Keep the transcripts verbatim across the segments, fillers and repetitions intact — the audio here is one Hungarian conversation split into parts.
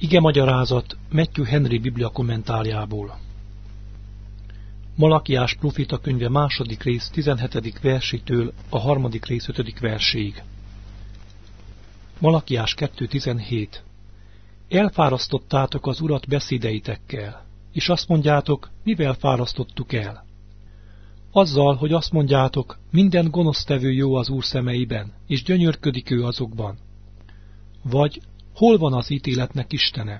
Ige magyarázat Matthew Henry Biblia kommentárjából. Malakiás proféta könyve második rész tizenhetedik versétől a harmadik rész ötödik verséig. Malakiás kettő tizenhét. Elfárasztottátok az Urat beszédeitekkel, és azt mondjátok, mivel fárasztottuk el? Azzal, hogy azt mondjátok, minden gonosztevő jó az Úr szemeiben, és gyönyörködik ő azokban. Vagy hol van az ítéletnek Istene?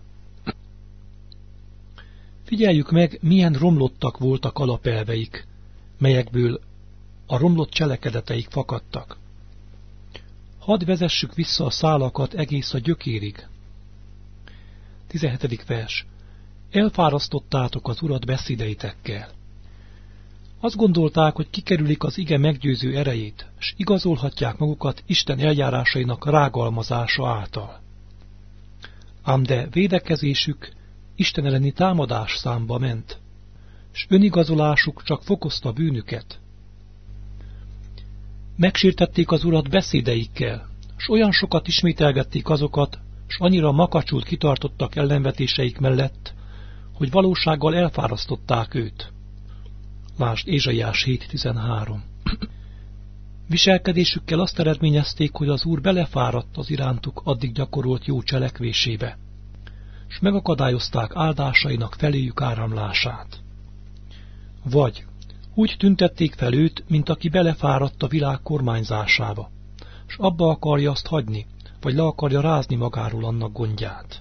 Figyeljük meg, milyen romlottak voltak alapelveik, melyekből a romlott cselekedeteik fakadtak. Hadd vezessük vissza a szálakat egész a gyökérig. tizenhetedik vers. Elfárasztottátok az Urat beszédeitekkel. Azt gondolták, hogy kikerülik az ige meggyőző erejét, s igazolhatják magukat Isten eljárásainak rágalmazása által. Ám de védekezésük Isten elleni támadás számba ment, s önigazolásuk csak fokozta bűnüket. Megsértették az Urat beszédeikkel, s olyan sokat ismételgették azokat, s annyira makacsult kitartottak ellenvetéseik mellett, hogy valósággal elfárasztották őt. Lásd Ézsaiás hét tizenhárom. Viselkedésükkel azt eredményezték, hogy az Úr belefáradt az irántuk addig gyakorolt jó cselekvésébe, s megakadályozták áldásainak feléjük áramlását. Vagy úgy tüntették fel őt, mint aki belefáradt a világ kormányzásába, s abba akarja azt hagyni, vagy le akarja rázni magáról annak gondját.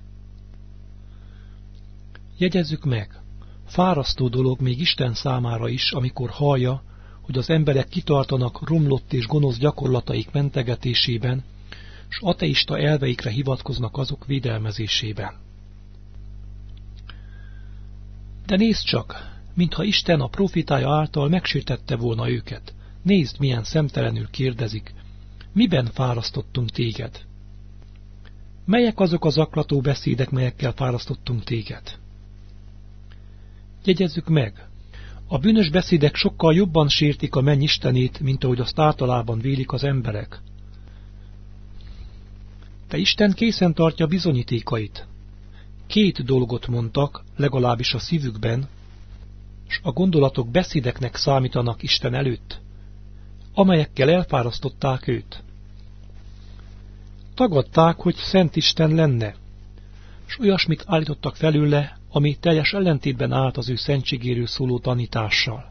Jegyezzük meg, fárasztó dolog még Isten számára is, amikor hallja, hogy az emberek kitartanak romlott és gonosz gyakorlataik mentegetésében, s ateista elveikre hivatkoznak azok védelmezésében. De nézd csak, mintha Isten a profitája által megsértette volna őket. Nézd, milyen szemtelenül kérdezik, miben fárasztottunk téged? Melyek azok a zaklató beszédek, melyekkel fárasztottunk téged? Jegyezzük meg, a bűnös beszédek sokkal jobban sértik a menny Istenét, mint ahogy azt általában vélik az emberek. De Isten készen tartja bizonyítékait. Két dolgot mondtak, legalábbis a szívükben, s a gondolatok beszédeknek számítanak Isten előtt, amelyekkel elfárasztották őt. Tagadták, hogy Szent Isten lenne, s olyasmit állítottak felőle, ami teljes ellentétben állt az ő szentségéről szóló tanítással.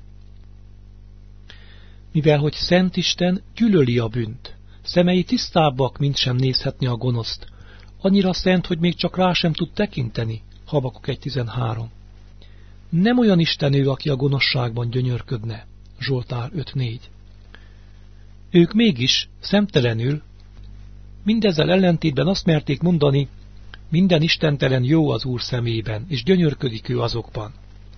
Mivel, hogy Szent Isten gyűlöli a bűnt, szemei tisztábbak, mint sem nézhetni a gonoszt, annyira szent, hogy még csak rá sem tud tekinteni, Habakuk egy tizenhárom. Nem olyan Isten ő, aki a gonoszságban gyönyörködne, Zsoltár öt négy. Ők mégis, szemtelenül, mindezzel ellentétben azt merték mondani, minden istentelen jó az Úr szemében, és gyönyörködik ő azokban.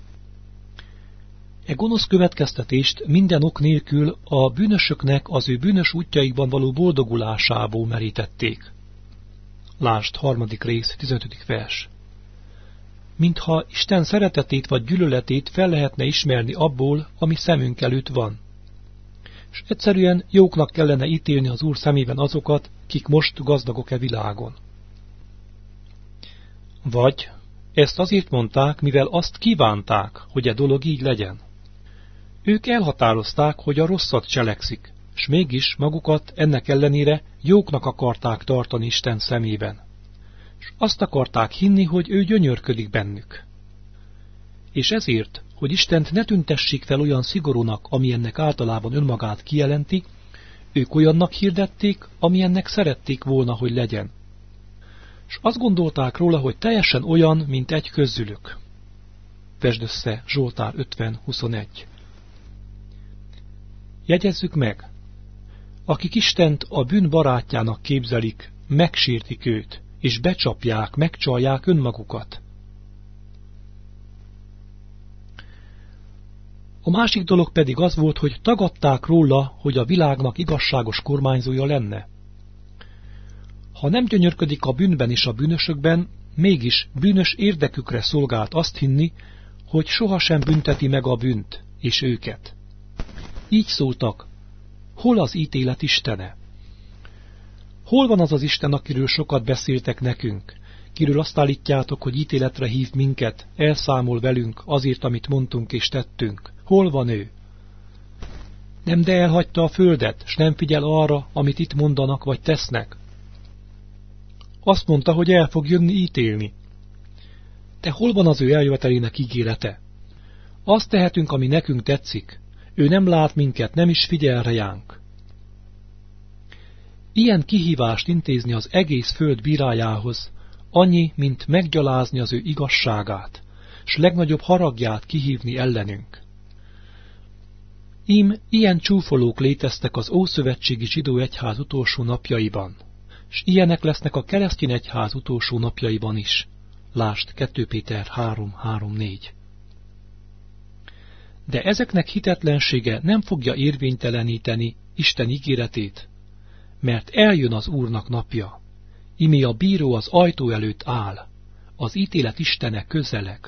E gonosz következtetést minden ok nélkül a bűnösöknek az ő bűnös útjaikban való boldogulásából merítették. Lásd, harmadik rész, tizenötödik vers. Mintha Isten szeretetét vagy gyűlöletét fel lehetne ismerni abból, ami szemünk előtt van. És egyszerűen jóknak kellene ítélni az Úr szemében azokat, kik most gazdagok-e világon. Vagy ezt azért mondták, mivel azt kívánták, hogy e dolog így legyen. Ők elhatározták, hogy a rosszat cselekszik, s mégis magukat ennek ellenére jóknak akarták tartani Isten szemében. És azt akarták hinni, hogy ő gyönyörködik bennük. És ezért, hogy Istent ne tüntessék fel olyan szigorúnak, ami ennek általában önmagát kijelenti, ők olyannak hirdették, amilyennek szerették volna, hogy legyen. És azt gondolták róla, hogy teljesen olyan, mint egy közülük. Vesd össze Zsoltár ötven huszonegy. Jegyezzük meg, akik Istent a bűn barátjának képzelik, megsértik őt, és becsapják, megcsalják önmagukat. A másik dolog pedig az volt, hogy tagadták róla, hogy a világnak igazságos kormányzója lenne. Ha nem gyönyörködik a bűnben és a bűnösökben, mégis bűnös érdekükre szolgált azt hinni, hogy sohasem bünteti meg a bűnt és őket. Így szóltak, hol az ítélet Istene? Hol van az az Isten, akiről sokat beszéltek nekünk, kiről azt állítjátok, hogy ítéletre hív minket, elszámol velünk azért, amit mondtunk és tettünk. Hol van ő? Nem de elhagyta a földet, s nem figyel arra, amit itt mondanak vagy tesznek? Azt mondta, hogy el fog jönni ítélni. De hol van az ő eljövetelének ígérete? Azt tehetünk, ami nekünk tetszik. Ő nem lát minket, nem is figyel ránk. Ilyen kihívást intézni az egész föld bírájához, annyi, mint meggyalázni az ő igazságát, s legnagyobb haragját kihívni ellenünk. Ím ilyen csúfolók léteztek az ószövetségi zsidó egyház utolsó napjaiban, s ilyenek lesznek a keresztény egyház utolsó napjaiban is. Lásd kettő Péter három három négy. De ezeknek hitetlensége nem fogja érvényteleníteni Isten ígéretét, mert eljön az Úrnak napja, imé a bíró az ajtó előtt áll, az ítélet Istene közeleg.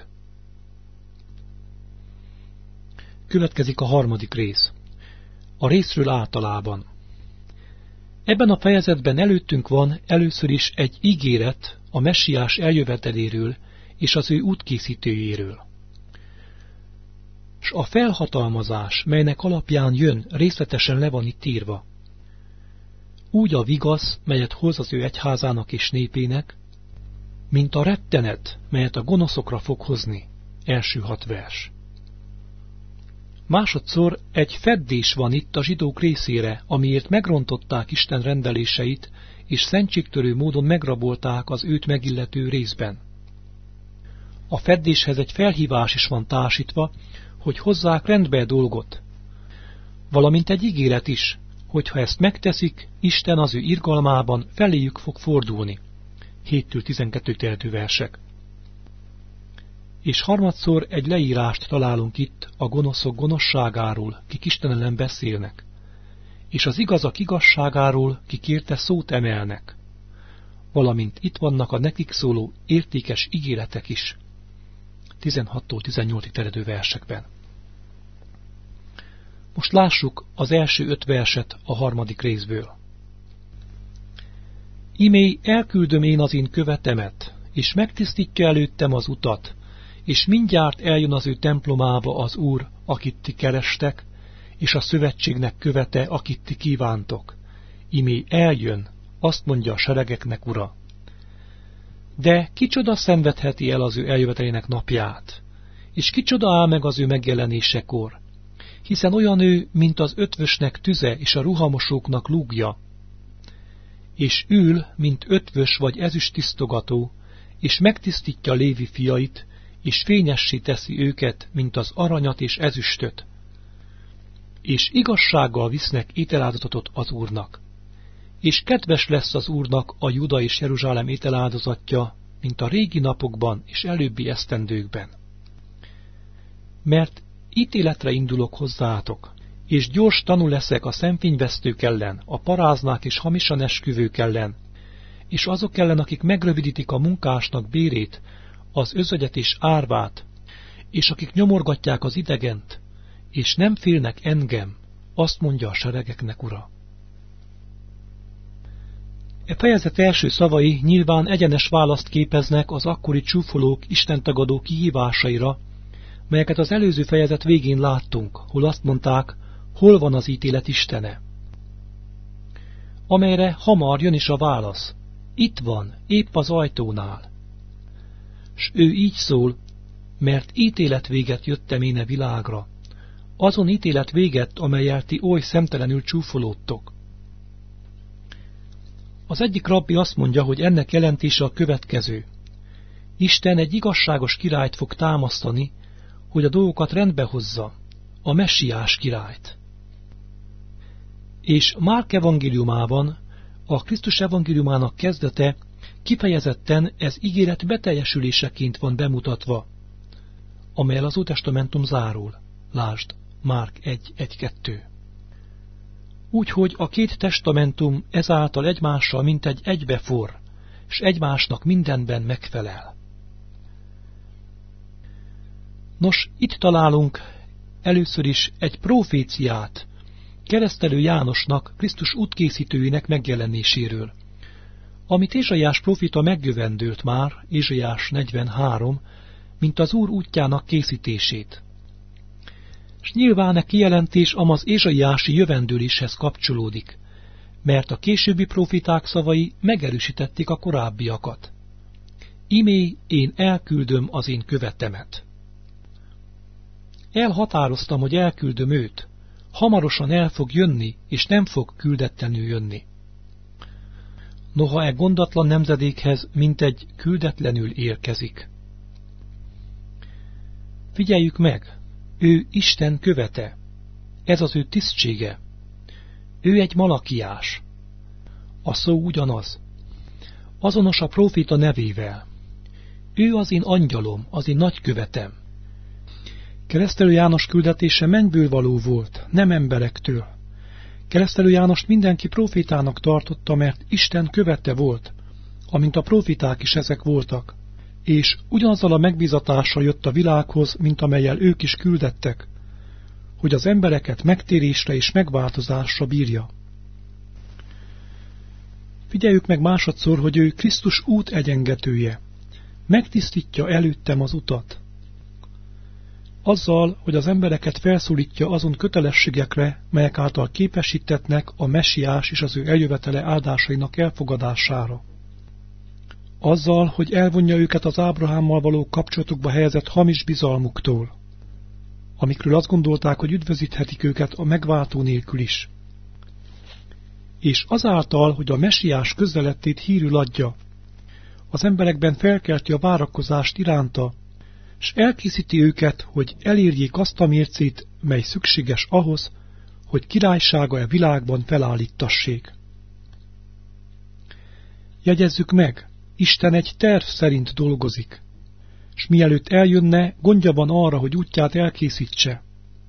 Következik a harmadik rész. A részről általában. Ebben a fejezetben előttünk van először is egy ígéret a messiás eljöveteléről és az ő útkészítőjéről. S a felhatalmazás, melynek alapján jön, részletesen le van itt írva. Úgy a vigasz, melyet hoz az ő egyházának és népének, mint a rettenet, melyet a gonoszokra fog hozni. Első hat vers. Másodszor egy feddés van itt a zsidók részére, amiért megrontották Isten rendeléseit, és szentségtörő módon megrabolták az őt megillető részben. A feddéshez egy felhívás is van társítva, hogy hozzák rendbe a dolgot, valamint egy ígéret is, hogy ha ezt megteszik, Isten az ő irgalmában feléjük fog fordulni. héttől tizenkettőig terjedő versek. És harmadszor egy leírást találunk itt a gonoszok gonoszságáról, kik Isten ellen beszélnek, és az igazak igazságáról, kik érte szót emelnek, valamint itt vannak a nekik szóló értékes ígéretek is. tizenhattól tizennyolcig terjedő versekben. Most lássuk az első öt verset a harmadik részből. Imé elküldöm én az én követemet, és megtisztítja előttem az utat, és mindjárt eljön az ő templomába az Úr, akit ti kerestek, és a szövetségnek követe, akit ti kívántok. Imé eljön, azt mondja a seregeknek Ura. De kicsoda szenvedheti el az ő eljövetelének napját, és kicsoda áll meg az ő megjelenésekor, hiszen olyan ő, mint az ötvösnek tüze és a ruhamosóknak lúgja, és ül, mint ötvös vagy ezüst tisztogató, és megtisztítja Lévi fiait, és fényessé teszi őket, mint az aranyat és ezüstöt, és igazsággal visznek ételáldozatot az Úrnak. És kedves lesz az Úrnak a Juda és Jeruzsálem ételáldozatja, mint a régi napokban és előbbi esztendőkben. Mert ítéletre indulok hozzátok, és gyors tanú leszek a szemfényvesztők ellen, a paráznák és hamisan esküvők ellen, és azok ellen, akik megrövidítik a munkásnak bérét, az özvegyet és árvát, és akik nyomorgatják az idegent, és nem félnek engem, azt mondja a seregeknek Ura. E fejezet első szavai nyilván egyenes választ képeznek az akkori csúfolók istentagadó kihívásaira, melyeket az előző fejezet végén láttunk, hol azt mondták, hol van az ítélet Istene. Amelyre hamar jön is a válasz, itt van, épp az ajtónál. S ő így szól, mert ítélet véget jöttem én a világra, azon ítélet véget, amelyel ti oly szemtelenül csúfolódtok. Az egyik rabbi azt mondja, hogy ennek jelentése a következő. Isten egy igazságos királyt fog támasztani, hogy a dolgokat rendbe hozza, a messiás királyt. És Márk evangéliumában, a Krisztus evangéliumának kezdete kifejezetten ez ígéret beteljesüléseként van bemutatva, amelyel az Ótestamentum zárul. Lásd, Márk egy egy kettő. Úgyhogy a két testamentum ezáltal egymással mintegy egybeforr, s egymásnak mindenben megfelel. Nos, itt találunk először is egy proféciát Keresztelő Jánosnak, Krisztus útkészítőjének megjelenéséről, Amit Ézsaiás prófita megjövendőlt már, Ézsaiás negyvenhárom, mint az Úr útjának készítését. S nyilván a kijelentés amaz ézsaiási jövendőléshez kapcsolódik, mert a későbbi prófiták szavai megerősítették a korábbiakat. Imé, én elküldöm az én követemet. Elhatároztam, hogy elküldöm őt, hamarosan el fog jönni, és nem fog küldetlenül jönni. Noha e gondatlan nemzedékhez mintegy küldetlenül érkezik. Figyeljük meg, ő Isten követe, ez az ő tisztsége. Ő egy Malakiás. A szó ugyanaz. Azonos a prófita nevével. Ő az én angyalom, az én nagykövetem. Keresztelő János küldetése mennyből való volt, nem emberektől. Keresztelő Jánost mindenki prófitának tartotta, mert Isten követe volt, amint a prófiták is ezek voltak, és ugyanazzal a megbízatással jött a világhoz, mint amellyel ők is küldettek, hogy az embereket megtérésre és megváltozásra bírja. Figyeljük meg másodszor, hogy ő Krisztus út egyengetője. Megtisztítja előttem az utat. Azzal, hogy az embereket felszólítja azon kötelességekre, melyek által képesítetnek a messiás és az ő eljövetele áldásainak elfogadására. Azzal, hogy elvonja őket az Ábrahámmal való kapcsolatokba helyezett hamis bizalmuktól, amikről azt gondolták, hogy üdvözíthetik őket a megváltó nélkül is. És azáltal, hogy a messiás közelettét hírül adja, az emberekben felkelti a várakozást iránta, s elkészíti őket, hogy elérjék azt a mércét, mely szükséges ahhoz, hogy királysága e világban felállítassék. Jegyezzük meg, Isten egy terv szerint dolgozik, s mielőtt eljönne, gondja van arra, hogy útját elkészítse.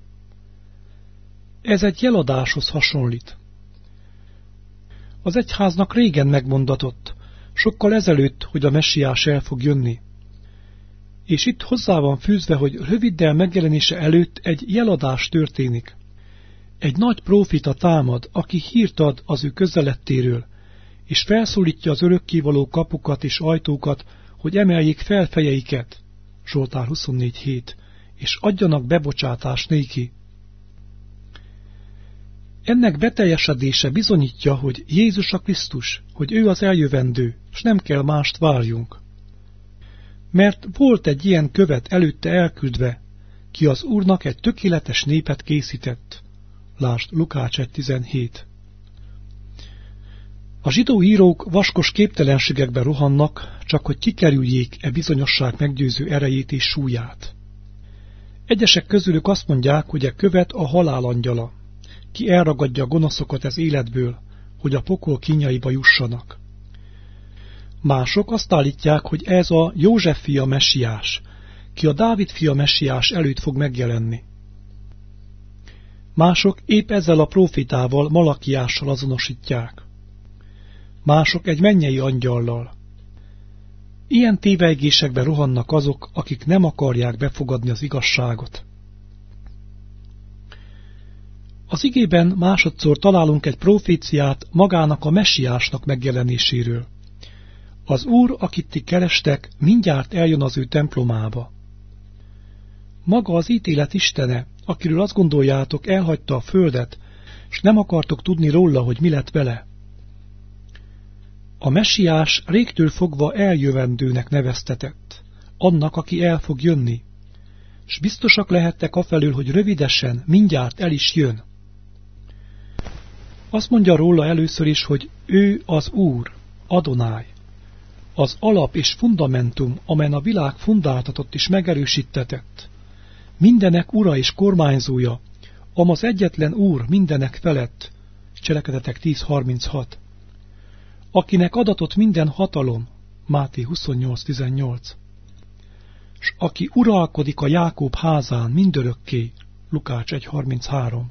Ez egy jeladáshoz hasonlít. Az egyháznak régen megmondatott, sokkal ezelőtt, hogy a messiás el fog jönni. És itt hozzá van fűzve, hogy röviddel megjelenése előtt egy jeladás történik. Egy nagy prófita támad, aki hírt ad az ő közelettéről, és felszólítja az örökkévaló kapukat és ajtókat, hogy emeljék fel fejeiket, Zsoltár huszonnégy hét, és adjanak bebocsátást néki. Ennek beteljesedése bizonyítja, hogy Jézus a Krisztus, hogy ő az eljövendő, s nem kell mást várjunk. Mert volt egy ilyen követ előtte elküldve, ki az Úrnak egy tökéletes népet készített. Lásd Lukács egy tizenhét. A zsidó írók vaskos képtelenségekbe rohannak, csak hogy kikerüljék e bizonyosság meggyőző erejét és súlyát. Egyesek közülük azt mondják, hogy e követ a halál angyala, ki elragadja a gonoszokat az életből, hogy a pokol kínjaiba jussanak. Mások azt állítják, hogy ez a József fia messiás, ki a Dávid fia messiás előtt fog megjelenni. Mások épp ezzel a prófitával, Malakiással azonosítják. Mások egy mennyei angyallal. Ilyen tévejgésekbe rohannak azok, akik nem akarják befogadni az igazságot. Az igében másodszor találunk egy proféciát magának a messiásnak megjelenéséről. Az Úr, akit ti kerestek, mindjárt eljön az ő templomába. Maga az ítélet istene, akiről azt gondoljátok, elhagyta a földet, s nem akartok tudni róla, hogy mi lett vele. A messiás régtől fogva eljövendőnek neveztetett, annak, aki el fog jönni, s biztosak lehettek afelől, hogy rövidesen, mindjárt el is jön. Azt mondja róla először is, hogy ő az Úr, Adonáj, az alap és fundamentum, amelyen a világ fundáltatott és megerősítetett, mindenek ura és kormányzója, amaz egyetlen Úr mindenek felett, Cselekedetek tíz harminchat, akinek adatott minden hatalom, Máté huszonnyolc tizennyolc, s aki uralkodik a Jákob házán mindörökké, Lukács egy harminchárom.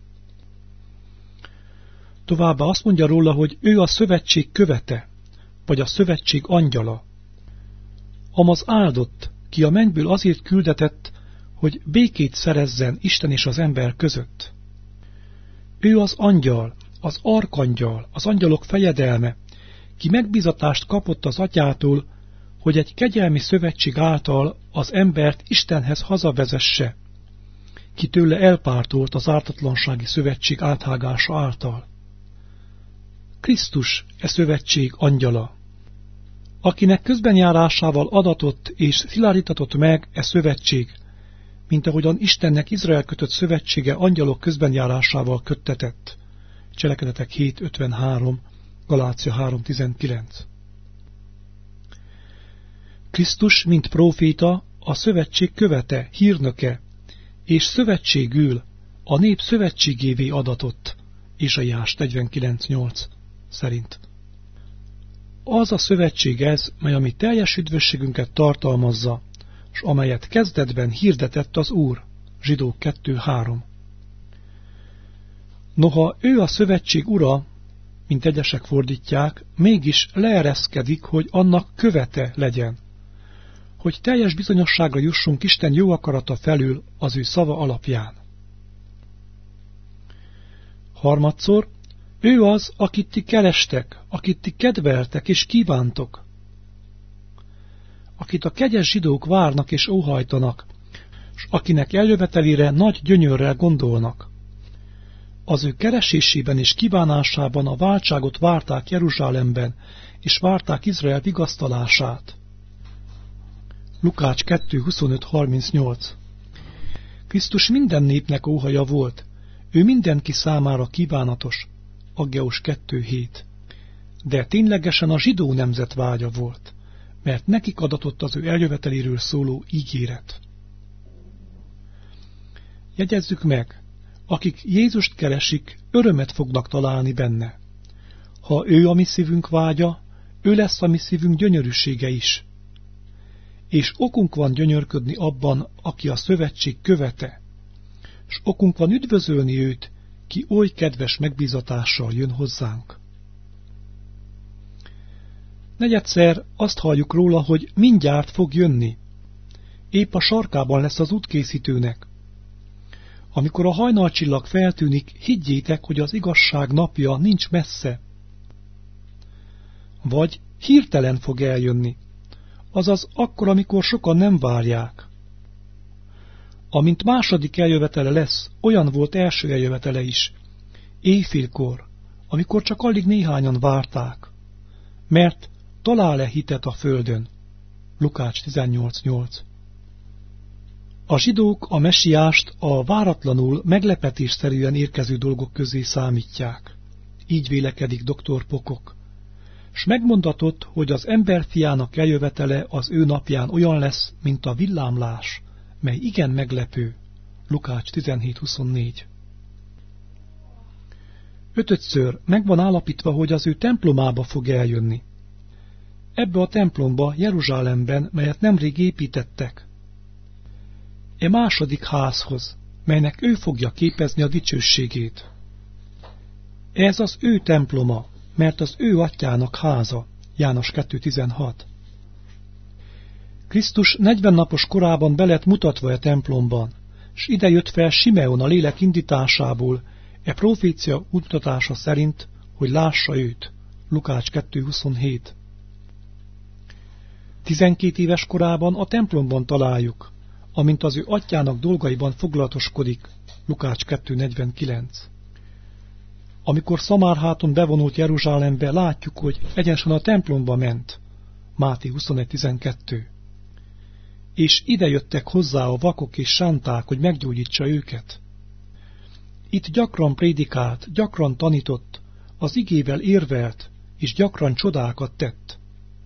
Továbbá azt mondja róla, hogy ő a szövetség követe, vagy a szövetség angyala, amaz áldott, ki a mennyből azért küldetett, hogy békét szerezzen Isten és az ember között. Ő az angyal, az arkangyal, az angyalok fejedelme, ki megbízatást kapott az atyától, hogy egy kegyelmi szövetség által az embert Istenhez hazavezesse, ki tőle elpártolt az ártatlansági szövetség áthágása által. Krisztus e szövetség angyala, akinek közbenjárásával adatott és szilárdítatott meg e szövetség, mint ahogyan Istennek Izrael kötött szövetsége angyalok közbenjárásával köttetett. Cselekedetek hét ötvenhárom, Galácia három tizenkilenc. Krisztus, mint próféta, a szövetség követe, hírnöke, és szövetségül a nép szövetségévé adatott, Ézsaiás negyvenkilenc nyolc szerint. Az a szövetség ez, mely a mi teljes üdvösségünket tartalmazza, s amelyet kezdetben hirdetett az Úr, Zsidók kettő három. Noha ő a szövetség ura, mint egyesek fordítják, mégis leereszkedik, hogy annak követe legyen, hogy teljes bizonyosságra jussunk Isten jó akarata felül az ő szava alapján. Harmadszor, ő az, akit ti kerestek, akit ti kedveltek és kívántok, akit a kegyes zsidók várnak és óhajtanak, s akinek eljövetelére nagy gyönyörrel gondolnak. Az ő keresésében és kívánásában a váltságot várták Jeruzsálemben, és várták Izrael vigasztalását. Lukács kettő huszonöt harmincnyolc. Krisztus minden népnek óhaja volt, ő mindenki számára kívánatos. Aggeus kettő hét. De ténylegesen a zsidó nemzet vágya volt, mert nekik adatott az ő eljöveteléről szóló ígéret. Jegyezzük meg, akik Jézust keresik, örömet fognak találni benne. Ha ő a mi szívünk vágya, ő lesz a mi szívünk gyönyörűsége is. És okunk van gyönyörködni abban, aki a szövetség követe, s okunk van üdvözölni őt, ki oly kedves megbízatással jön hozzánk. Negyedszer azt halljuk róla, hogy mindjárt fog jönni. Épp a sarkában lesz az útkészítőnek. Amikor a hajnalcsillag feltűnik, higgyétek, hogy az igazság napja nincs messze. Vagy hirtelen fog eljönni, azaz akkor, amikor sokan nem várják. Amint második eljövetele lesz, olyan volt első eljövetele is, éjfélkor, amikor csak alig néhányan várták, mert talál-e hitet a földön? Lukács tizennyolc nyolc. A zsidók a messiást a váratlanul, meglepetésszerűen érkező dolgok közé számítják. Így vélekedik doktor Pokok. S megmondatott, hogy az emberfiának eljövetele az ő napján olyan lesz, mint a villámlás, mely igen meglepő. Lukács tizenhét huszonnégy. Ötödször meg van állapítva, hogy az ő templomába fog eljönni. Ebbe a templomba Jeruzsálemben, melyet nemrég építettek. E második házhoz, melynek ő fogja képezni a dicsőségét. Ez az ő temploma, mert az ő atyának háza. János kettő tizenhat. Krisztus negyven napos korában be lett mutatva a templomban, s ide jött fel Simeon a lélek indításából, e profécia útmutatása szerint, hogy lássa őt. Lukács kettő huszonhét. Tizenkét éves korában a templomban találjuk, amint az ő atyának dolgaiban foglalatoskodik. Lukács kettő negyvenkilenc. Amikor Szamárháton bevonult Jeruzsálembe, látjuk, hogy egyenesen a templomba ment. Máté huszonegy tizenkettő. És ide jöttek hozzá a vakok és sánták, hogy meggyógyítsa őket. Itt gyakran prédikált, gyakran tanított, az igével érvelt, és gyakran csodákat tett.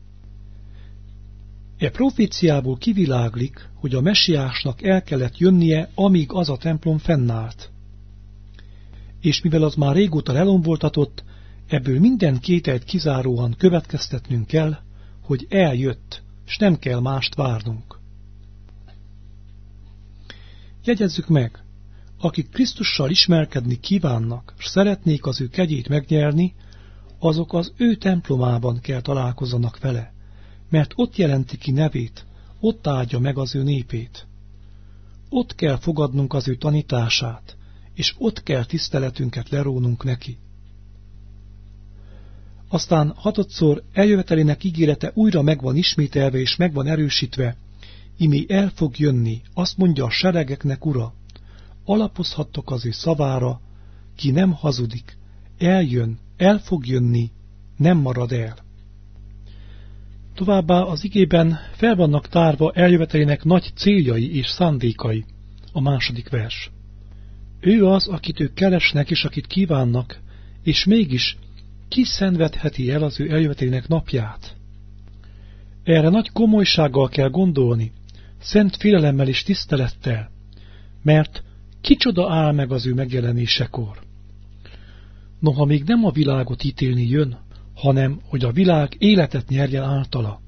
E proféciából kiviláglik, hogy a messiásnak el kellett jönnie, amíg az a templom fennállt. És mivel az már régóta lelomboltatott, ebből minden kételyt kizáróan következtetnünk kell, hogy eljött, s nem kell mást várnunk. Jegyezzük meg, akik Krisztussal ismerkedni kívánnak, s szeretnék az ő kegyét megnyerni, azok az ő templomában kell találkozzanak vele, mert ott jelenti ki nevét, ott áldja meg az ő népét. Ott kell fogadnunk az ő tanítását, és ott kell tiszteletünket lerónunk neki. Aztán hatodszor eljövetelének ígérete újra megvan ismételve és megvan erősítve, imé el fog jönni, azt mondja a seregeknek ura, alapozhattok az ő szavára, ki nem hazudik, eljön, el fog jönni, nem marad el. Továbbá az igében fel vannak tárva eljövetelének nagy céljai és szándékai, a második vers. Ő az, akit ők keresnek és akit kívánnak, és mégis ki szenvedheti el az ő eljövetelének napját? Erre nagy komolysággal kell gondolni, szent félelemmel és tisztelettel, mert kicsoda áll meg az ő megjelenésekor. Noha még nem a világot ítélni jön, hanem hogy a világ életet nyerjen általa.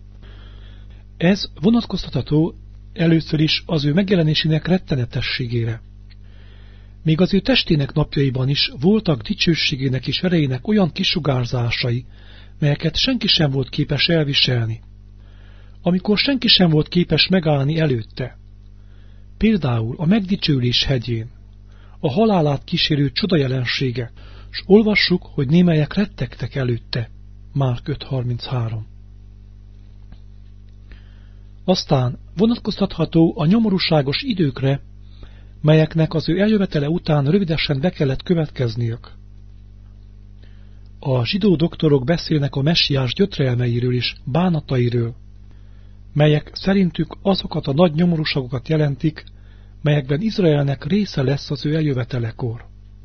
Ez vonatkoztatható először is az ő megjelenésének rettenetességére. Még az ő testének napjaiban is voltak dicsőségének és erejének olyan kisugárzásai, melyeket senki sem volt képes elviselni, amikor senki sem volt képes megállni előtte. Például a megdicsőlés hegyén, a halálát kísérő csodajelensége, s olvassuk, hogy némelyek rettegtek előtte. Márk öt harminchárom. Aztán vonatkoztatható a nyomorúságos időkre, melyeknek az ő eljövetele után rövidesen be kellett következniük. A zsidó doktorok beszélnek a messiás gyötrelmeiről és bánatairől, melyek szerintük azokat a nagy nyomorúságokat jelentik, melyekben Izraelnek része lesz az ő eljövetelekor.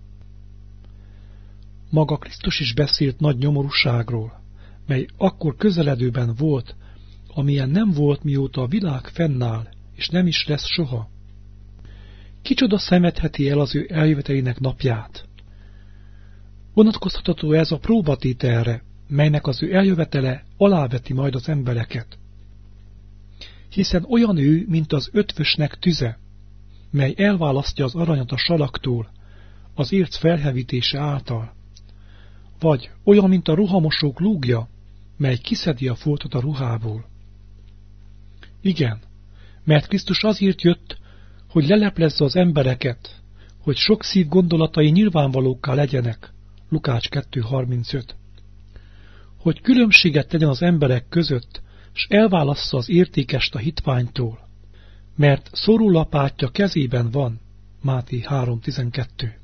Maga Krisztus is beszélt nagy nyomorúságról, mely akkor közeledőben volt, amilyen nem volt, mióta a világ fennáll, és nem is lesz soha. Kicsoda szenvedheti el az ő eljövetelének napját? Vonatkoztatható ez a próbatételre, melynek az ő eljövetele aláveti majd az embereket. Hiszen olyan ő, mint az ötvösnek tüze, mely elválasztja az aranyat a salaktól, az érc felhevítése által. Vagy olyan, mint a ruhamosók lúgja, mely kiszedi a foltot a ruhából. Igen, mert Krisztus azért jött, hogy leleplezze az embereket, hogy sok szív gondolatai nyilvánvalókká legyenek. Lukács kettő harmincöt. Hogy különbséget tegyen az emberek között, s elválassza az értékest a hitványtól, mert szorúlapátja kezében van. Máté három tizenkettő.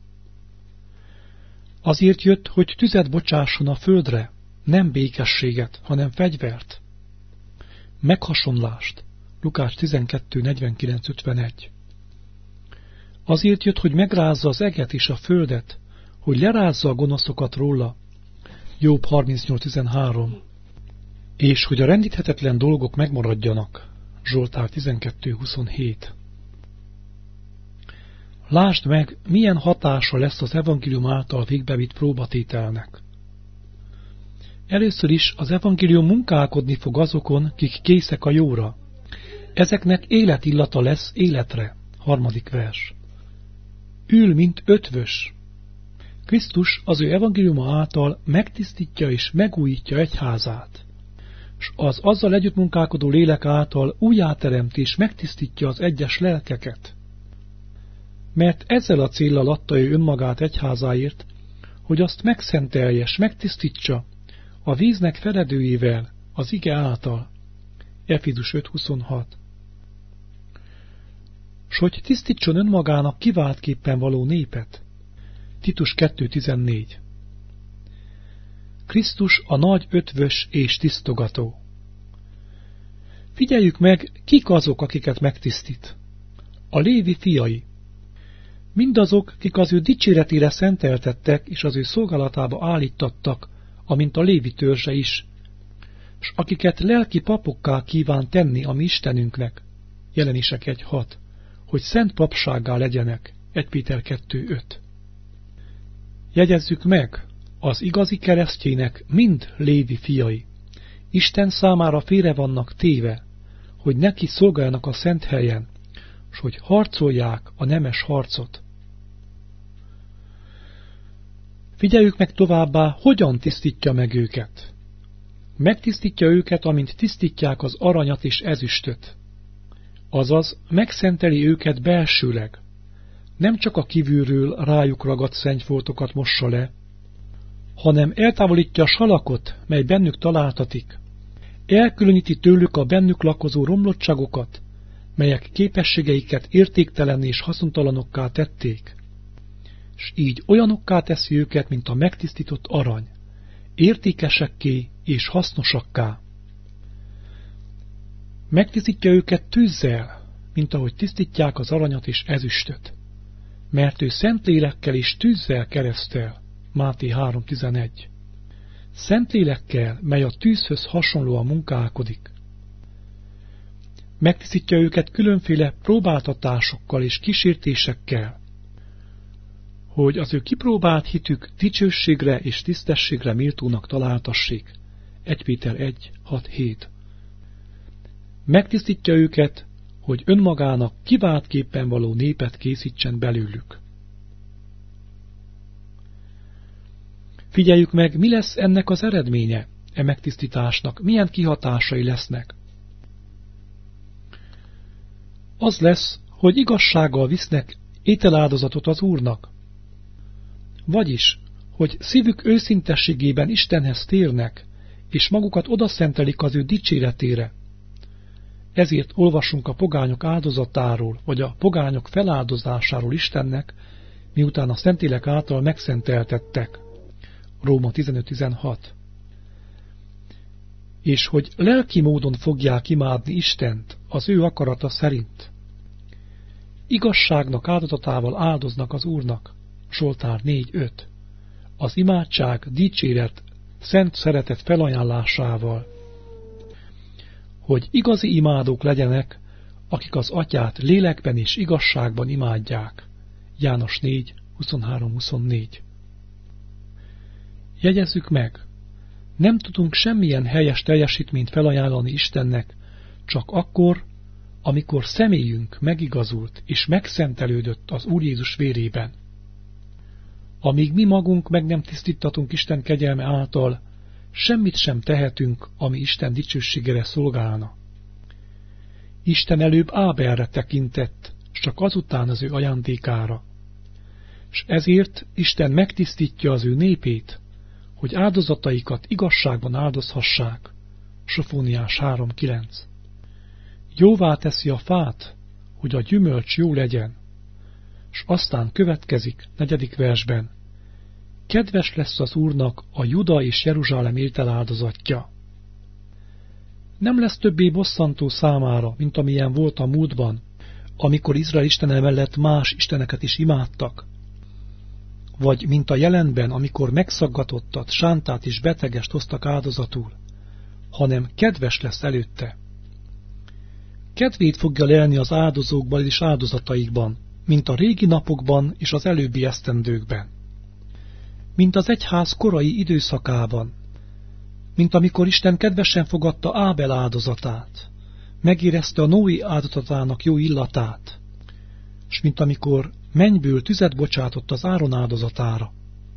Azért jött, hogy tüzet bocsásson a földre, nem békességet, hanem fegyvert. Meghasonlást. Lukács tizenkettő negyvenkilenc ötvenegy. Azért jött, hogy megrázza az eget és a földet, hogy lerázza a gonoszokat róla. Jobb harmincnyolc tizenhárom. És hogy a rendíthetetlen dolgok megmaradjanak. Zsoltár tizenkettő huszonhét. Lásd meg, milyen hatása lesz az evangélium által végbevitt próbatételnek. Először is az evangélium munkálkodni fog azokon, kik készek a jóra. Ezeknek életillata lesz életre. Harmadik vers. Ül, mint ötvös. Krisztus az ő evangéliuma által megtisztítja és megújítja egyházát, s az azzal együtt munkálkodó lélek által újjáteremt és megtisztítja az egyes lelkeket. Mert ezzel a céllal adta ő önmagát egyházáért, hogy azt megszentelje és megtisztítsa a víznek feledőjével, az ige által. Efézus öt huszonhat. S hogy tisztítson önmagának kiváltképpen való népet. Titus kettő tizennégy. Krisztus a nagy ötvös és tisztogató. Figyeljük meg, kik azok, akiket megtisztít. A Lévi fiai. Mindazok, kik az ő dicséretére szenteltettek, és az ő szolgálatába állítattak, amint a Lévi törzse is, s akiket lelki papokká kíván tenni a mi Istenünknek. Jelenések egy hat. Hogy szent papsággá legyenek. egy Péter kettő öt. Jegyezzük meg, az igazi keresztjének mind Lévi fiai. Isten számára félre vannak téve, hogy neki szolgáljanak a szent helyen, s hogy harcolják a nemes harcot. Figyeljük meg továbbá, hogyan tisztítja meg őket. Megtisztítja őket, amint tisztítják az aranyat és ezüstöt. Azaz megszenteli őket belsőleg. Nem csak a kívülről rájuk ragadt szennyfoltokat mossa le, hanem eltávolítja a salakot, mely bennük találtatik. Elkülöníti tőlük a bennük lakozó romlottságokat, melyek képességeiket értéktelen és haszontalanokká tették, s így olyanokká teszi őket, mint a megtisztított arany, értékesekké és hasznosakká. Megtisztítja őket tűzzel, mint ahogy tisztítják az aranyat és ezüstöt, mert ő szent lélekkel és tűzzel keresztel. Máté három tizenegy. Szent lélekkel, mely a tűzhöz hasonlóan munkálkodik. Megtisztítja őket különféle próbáltatásokkal és kísértésekkel, hogy az ő kipróbált hitük dicsőségre és tisztességre méltónak találtassék. egy Péter egy hat hét. Megtisztítja őket, hogy önmagának kiváltképpen való népet készítsen belőlük. Figyeljük meg, mi lesz ennek az eredménye, e megtisztításnak, milyen kihatásai lesznek. Az lesz, hogy igazsággal visznek ételáldozatot az Úrnak. Vagyis, hogy szívük őszintességében Istenhez térnek, és magukat odaszentelik az ő dicséretére. Ezért olvasunk a pogányok áldozatáról, vagy a pogányok feláldozásáról Istennek, miután a Szentlélek által megszenteltettek. Róma tizenöt tizenhat. És hogy lelki módon fogják imádni Istent az ő akarata szerint. Igazságnak áldozatával áldoznak az Úrnak. Zsoltár négy öt. Az imádság, dicséret, szent szeretet felajánlásával. Hogy igazi imádók legyenek, akik az Atyát lélekben és igazságban imádják. János négy huszonhárom huszonnégy. Jegyezzük meg, nem tudunk semmilyen helyes teljesítményt felajánlani Istennek, csak akkor, amikor személyünk megigazult és megszentelődött az Úr Jézus vérében. Amíg mi magunk meg nem tisztítatunk Isten kegyelme által, semmit sem tehetünk, ami Isten dicsőségére szolgálna. Isten előbb Ábelre tekintett, s csak azután az ő ajándékára. S ezért Isten megtisztítja az ő népét, hogy áldozataikat igazságban áldozhassák. Sofóniás három kilenc. Jóvá teszi a fát, hogy a gyümölcs jó legyen, s aztán következik negyedik versben. Kedves lesz az Úrnak a Juda és Jeruzsálem ételáldozatja. Nem lesz többé bosszantó számára, mint amilyen volt a múltban, amikor Izrael istene mellett más isteneket is imádtak, vagy mint a jelenben, amikor megszaggatottat, sántát és betegest hoztak áldozatul, hanem kedves lesz előtte. Kedvét fogja lelni az áldozókban és áldozataikban, mint a régi napokban és az előbbi esztendőkben. Mint az egyház korai időszakában, mint amikor Isten kedvesen fogadta Ábel áldozatát, megérezte a Noé áldozatának jó illatát, s mint amikor mennyből tüzet bocsátott az Áron áldozatára.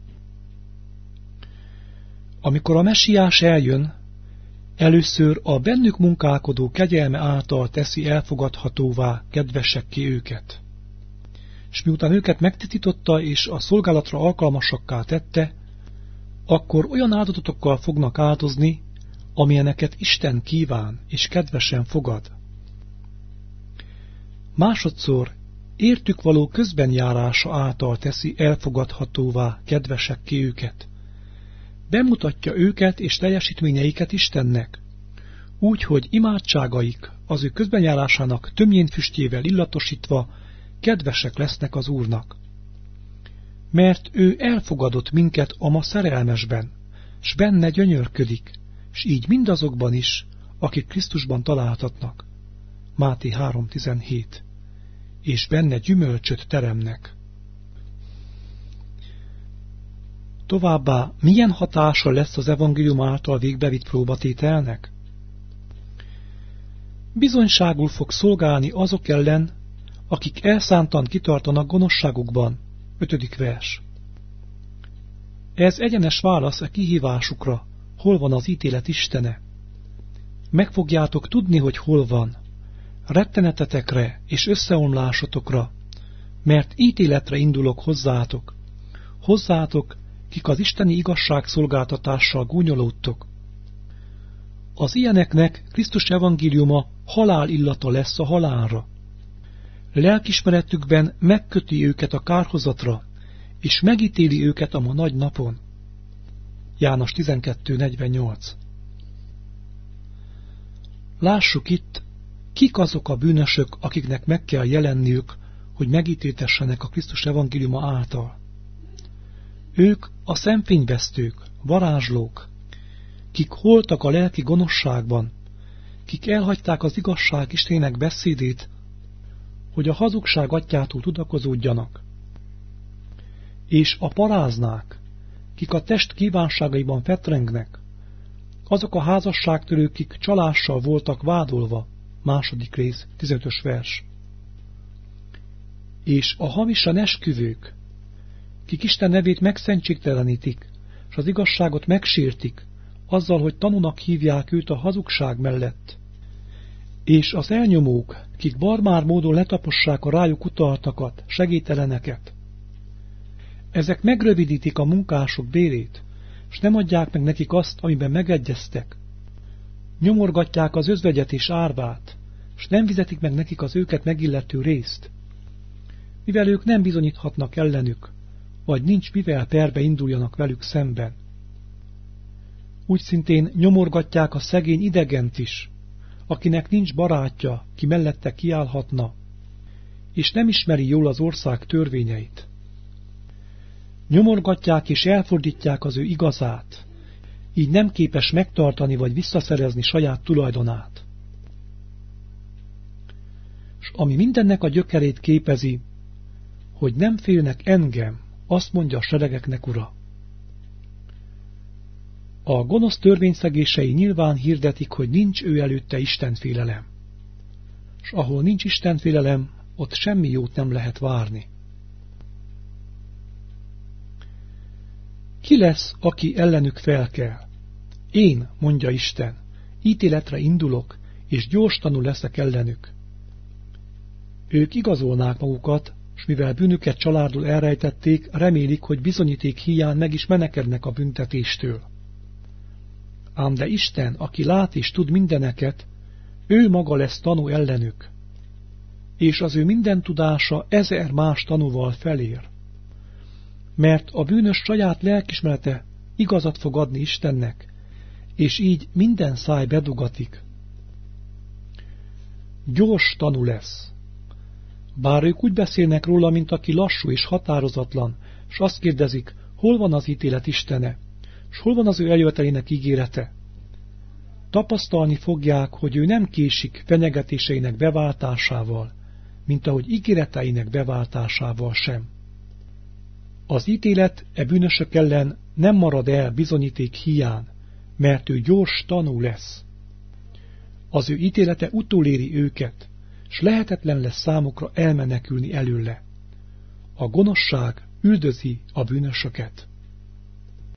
Amikor a Mesiás eljön, először a bennük munkálkodó kegyelme által teszi elfogadhatóvá kedvesekké őket. És miután őket megtisztította és a szolgálatra alkalmasakká tette, akkor olyan áldozatokkal fognak áldozni, amilyeneket Isten kíván és kedvesen fogad. Másodszor értük való közbenjárása által teszi elfogadhatóvá kedvesekké őket. Bemutatja őket és teljesítményeiket Istennek, úgy, hogy imádságaik az ő közbenjárásának tömjén füstjével illatosítva kedvesek lesznek az Úrnak. Mert ő elfogadott minket a ma szerelmesben, s benne gyönyörködik, s így mindazokban is, akik Krisztusban találtatnak. Máté három tizenhét. És benne gyümölcsöt teremnek. Továbbá milyen hatása lesz az evangélium által végbevitt próbatételnek? Bizonyságul fog szolgálni azok ellen, akik elszántan kitartanak gonoszságukban. Ötödik vers. Ez egyenes válasz a kihívásukra, hol van az ítélet Istene. Meg fogjátok tudni, hogy hol van, rettenetetekre és összeomlásotokra, mert ítéletre indulok hozzátok, hozzátok, kik az isteni igazságszolgáltatással gúnyolódtok. Az ilyeneknek Krisztus evangéliuma halál illata lesz a halálra. Lelkismeretükben megköti őket a kárhozatra, és megítéli őket a ma nagy napon. János tizenkettő negyvennyolc. Lássuk itt, kik azok a bűnösök, akiknek meg kell jelenniük, hogy megítéltessenek a Krisztus evangéliuma által. Ők a szemfényvesztők, varázslók, kik holtak a lelki gonoszságban, kik elhagyták az igazság Istenének beszédét, hogy a hazugság atyától tudakozódjanak, és a paráznák, kik a test kívánságaiban fetrengnek, azok a házasságtörők, kik csalással voltak vádolva, második rész, tizenötös vers, és a hamisan esküvők, kik Isten nevét megszentségtelenítik, és az igazságot megsértik, azzal, hogy tanúnak hívják őt a hazugság mellett, és az elnyomók, kik barbár módon letapossák a rájuk utaltakat, segélyteleneket. Ezek megrövidítik a munkások bérét, s nem adják meg nekik azt, amiben megegyeztek. Nyomorgatják az özvegyet és árvát, s nem fizetik meg nekik az őket megillető részt. Mivel ők nem bizonyíthatnak ellenük, vagy nincs mivel perbe induljanak velük szemben. Úgy szintén nyomorgatják a szegény idegent is, akinek nincs barátja, ki mellette kiállhatna, és nem ismeri jól az ország törvényeit. Nyomorgatják és elfordítják az ő igazát, így nem képes megtartani vagy visszaszerezni saját tulajdonát. S ami mindennek a gyökerét képezi, hogy nem félnek engem, azt mondja a seregeknek Ura. A gonosz törvényszegései nyilván hirdetik, hogy nincs ő előtte istenfélelem. S ahol nincs istenfélelem, ott semmi jót nem lehet várni. Ki lesz, aki ellenük felkel? Én, mondja Isten, ítéletre indulok, és gyors tanú leszek ellenük. Ők igazolnák magukat, s mivel bűnüket családul elrejtették, remélik, hogy bizonyíték híján meg is menekednek a büntetéstől. Ám de Isten, aki lát és tud mindeneket, ő maga lesz tanú ellenük, és az ő minden tudása ezer más tanúval felér. Mert a bűnös saját lelkismerete igazat fog adni Istennek, és így minden száj bedugatik. Gyors tanú lesz. Bár ők úgy beszélnek róla, mint aki lassú és határozatlan, s azt kérdezik, hol van az ítélet Istene, s hol van az ő eljövetelének ígérete. Tapasztalni fogják, hogy ő nem késik fenyegetéseinek beváltásával, mint ahogy ígéreteinek beváltásával sem. Az ítélet e bűnösök ellen nem marad el bizonyíték híján, mert ő gyors tanú lesz. Az ő ítélete utoléri őket, s lehetetlen lesz számukra elmenekülni előle. A gonoszság üldözi a bűnösöket.